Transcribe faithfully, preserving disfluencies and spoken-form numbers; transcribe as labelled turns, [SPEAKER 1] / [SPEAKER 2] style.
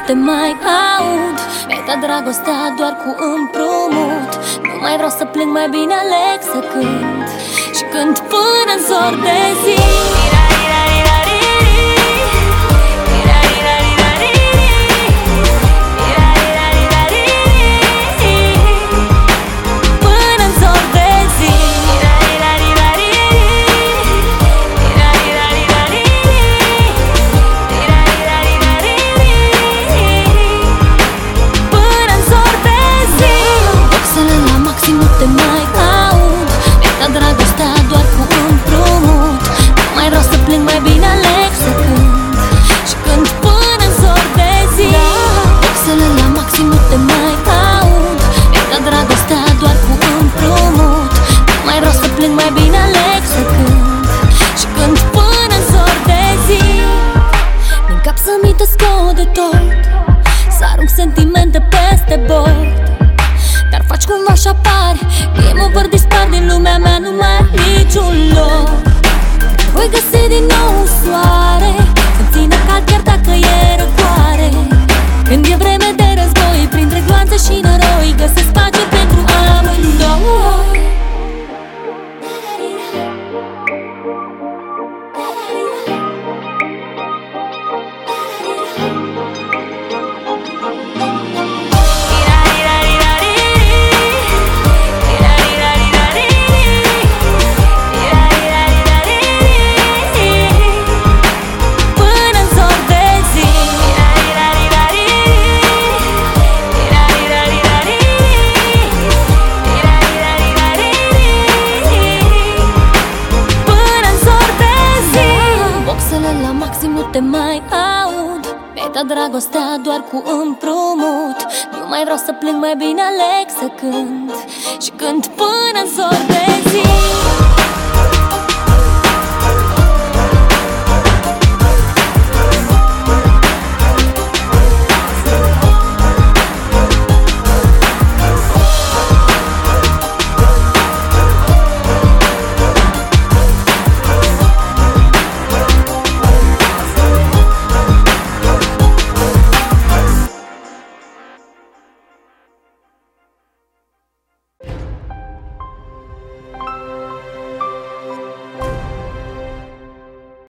[SPEAKER 1] te mai aud. Mi-ai dat dragostea doar cu împrumut. Nu mai vreau să plâng, mai bine aleg să cânt. Și cânt până în zor de zi. Sentimente peste bord, dar faci cumva și apari. Game over, dispar din lumea mea, nu mai ai niciun loc. Voi găsi din nou soare, să-mi țină cald chiar dacă e răcoare. Când e vreme de război, printre gloanțe și noroi, găsesc pace pentru amândoi. Nu te mai aud. Mi-ai dat dragostea doar cu împrumut. Nu mai vreau să plâng, mai bine aleg să cânt. Și cânt până în zor de zi.